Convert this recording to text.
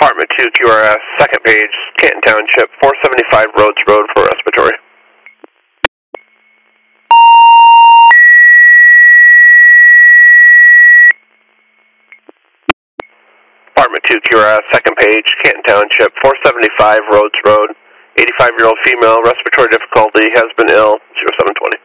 Department 2 QRS, second page, Canton Township, 475 Rhodes Road for respiratory. Department 2 QRS, second page, Canton Township, 475 Rhodes Road, 85-year-old female, respiratory difficulty, has been ill, 0720.